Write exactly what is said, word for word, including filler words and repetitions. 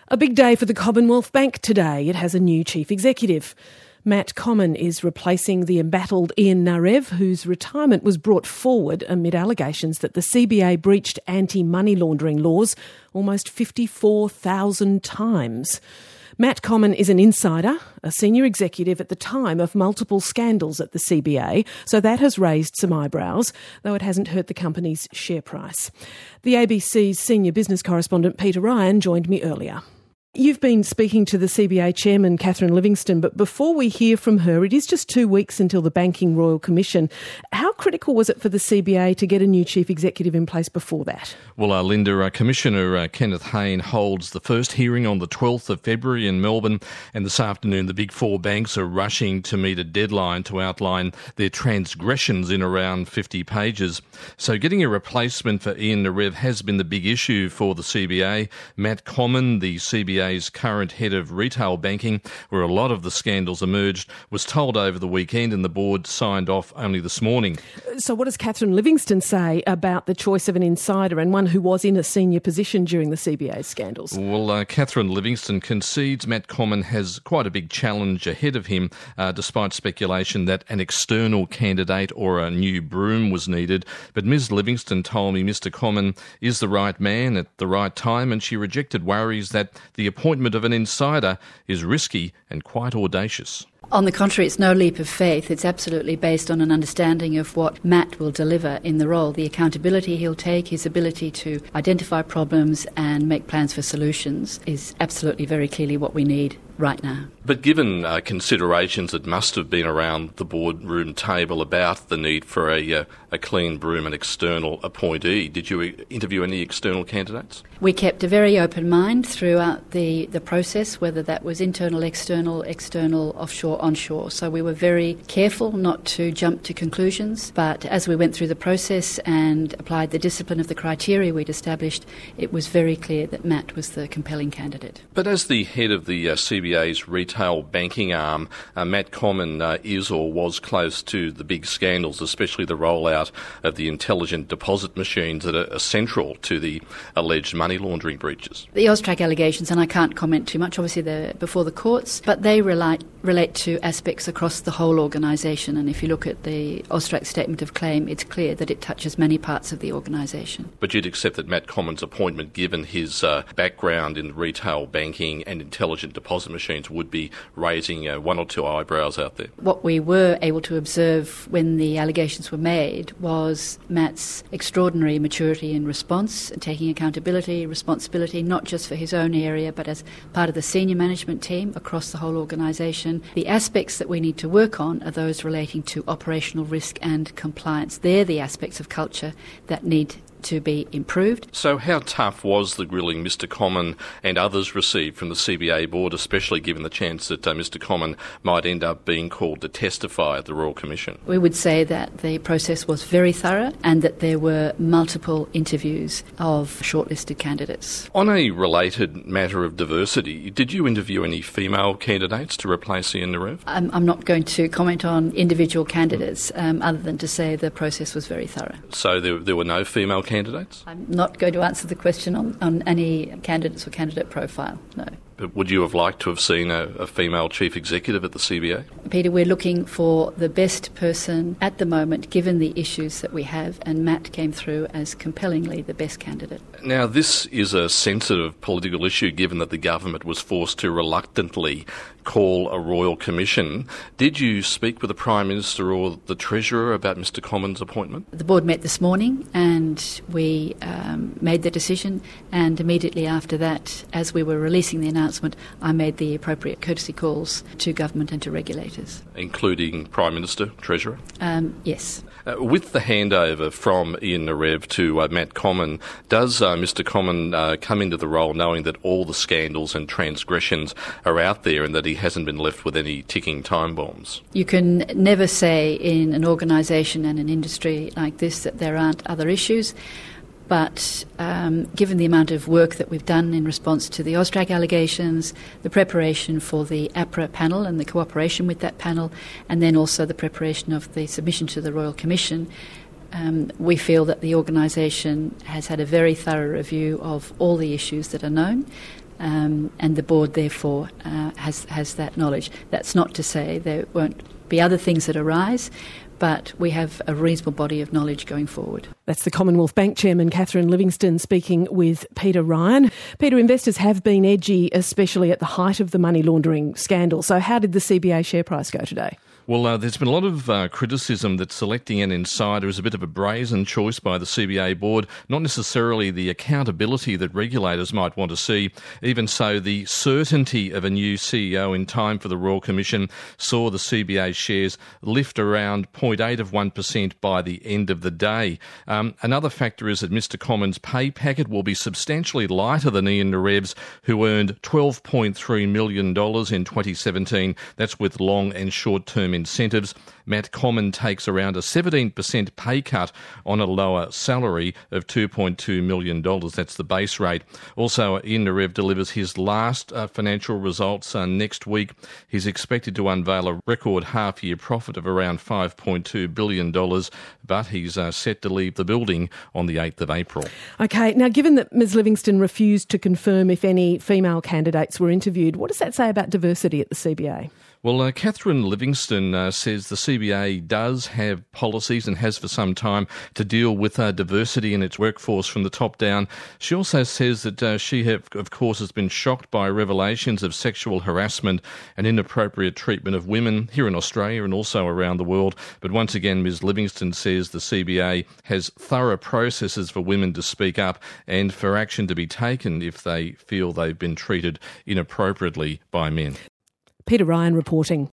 A big day for the Commonwealth Bank today. It has a new chief executive. Matt Comyn is replacing the embattled Ian Narev, whose retirement was brought forward amid allegations that the C B A breached anti-money laundering laws almost fifty-four thousand times. Matt Comyn is an insider, a senior executive at the time of multiple scandals at the C B A, so that has raised some eyebrows, though it hasn't hurt the company's share price. The A B C's senior business correspondent Peter Ryan joined me earlier. You've been speaking to the C B A chairman, Catherine Livingstone, but before we hear from her, it is just two weeks until the Banking Royal Commission. How critical was it for the C B A to get a new chief executive in place before that? Well, uh, Linda, uh, Commissioner uh, Kenneth Hayne holds the first hearing on the twelfth of February in Melbourne, and this afternoon the big four banks are rushing to meet a deadline to outline their transgressions in around fifty pages. So getting a replacement for Ian Narev has been the big issue for the C B A. Matt Comyn, the C B A's current head of retail banking, where a lot of the scandals emerged, was told over the weekend, and the board signed off only this morning. So what does Catherine Livingstone say about the choice of an insider and one who was in a senior position during the C B A scandals? Well, uh, Catherine Livingstone concedes Matt Comyn has quite a big challenge ahead of him, uh, despite speculation that an external candidate or a new broom was needed. But Miz Livingstone told me Mister Comyn is the right man at the right time, and she rejected worries that the appointment of an insider is risky and quite audacious. On the contrary, it's no leap of faith. It's absolutely based on an understanding of what Matt will deliver in the role, the accountability he'll take, his ability to identify problems and make plans for solutions is absolutely very clearly what we need right now. But given uh, considerations that must have been around the boardroom table about the need for a, uh, a clean broom and external appointee, did you interview any external candidates? We kept a very open mind throughout the, the process, whether that was internal, external, external, offshore, onshore. So we were very careful not to jump to conclusions, but as we went through the process and applied the discipline of the criteria we'd established, it was very clear that Matt was the compelling candidate. But as the head of the uh, C B A's retail banking arm, uh, Matt Comyn uh, is or was close to the big scandals, especially the rollout of the intelligent deposit machines that are, are central to the alleged money laundering breaches. The AUSTRAC allegations, and I can't comment too much, obviously they're before the courts, but they relate, relate to aspects across the whole organisation, and if you look at the AUSTRAC statement of claim, it's clear that it touches many parts of the organisation. But you'd accept that Matt Comyn's appointment, given his uh, background in retail banking and intelligent deposit machines, would be raising uh, one or two eyebrows out there? What we were able to observe when the allegations were made was Matt's extraordinary maturity in response, taking accountability, responsibility, not just for his own area, but as part of the senior management team across the whole organisation. The aspects that we need to work on are those relating to operational risk and compliance. They're the aspects of culture that need to be improved. So how tough was the grilling Mister Comyn and others received from the C B A board, especially given the chance that uh, Mister Comyn might end up being called to testify at the Royal Commission? We would say that the process was very thorough and that there were multiple interviews of shortlisted candidates. On a related matter of diversity, did you interview any female candidates to replace Ian Narev? I'm, I'm not going to comment on individual candidates um, other than to say the process was very thorough. So there, there were no female candidates? I'm not going to answer the question on, on any candidates or candidate profile, no. But would you have liked to have seen a, a female chief executive at the C B A? Peter, we're looking for the best person at the moment, given the issues that we have, and Matt came through as compellingly the best candidate. Now, this is a sensitive political issue, given that the government was forced to reluctantly call a royal commission. Did you speak with the Prime Minister or the Treasurer about Mister Comyn's appointment? The board met this morning and we um, made the decision, and immediately after that, as we were releasing the announcement, I made the appropriate courtesy calls to government and to regulators. Including Prime Minister, Treasurer? Um, yes. Uh, with the handover from Ian Narev to uh, Matt Comyn, does uh, Mister Comyn uh, come into the role knowing that all the scandals and transgressions are out there and that he hasn't been left with any ticking time bombs? You can never say in an organisation and an industry like this that there aren't other issues. But um, given the amount of work that we've done in response to the AUSTRAC allegations, the preparation for the APRA panel and the cooperation with that panel, and then also the preparation of the submission to the Royal Commission, Um, we feel that the organisation has had a very thorough review of all the issues that are known, um, and the board therefore uh, has, has that knowledge. That's not to say there won't be other things that arise, but we have a reasonable body of knowledge going forward. That's the Commonwealth Bank Chairman Catherine Livingstone speaking with Peter Ryan. Peter, investors have been edgy, especially at the height of the money laundering scandal. So how did the C B A share price go today? Well, uh, there's been a lot of uh, criticism that selecting an insider is a bit of a brazen choice by the C B A board, not necessarily the accountability that regulators might want to see. Even so, the certainty of a new C E O in time for the Royal Commission saw the C B A shares lift around zero point eight of one percent by the end of the day. Um, another factor is that Mister Common's pay packet will be substantially lighter than Ian Narev's, who earned twelve point three million dollars in twenty seventeen. That's with long and short-term incentives. Matt Common takes around a seventeen percent pay cut on a lower salary of two point two million dollars. That's the base rate. Also, Ian Narev delivers his last uh, financial results uh, next week. He's expected to unveil a record half-year profit of around five point two billion dollars, but he's uh, set to leave the building on the eighth of April. OK, now given that Ms Livingstone refused to confirm if any female candidates were interviewed, what does that say about diversity at the C B A? Well, uh, Catherine Livingstone uh, says the C B A does have policies and has for some time to deal with uh, diversity in its workforce from the top down. She also says that uh, she, have, of course, has been shocked by revelations of sexual harassment and inappropriate treatment of women here in Australia and also around the world. But once again, Ms Livingstone says the C B A has thorough processes for women to speak up and for action to be taken if they feel they've been treated inappropriately by men. Peter Ryan reporting.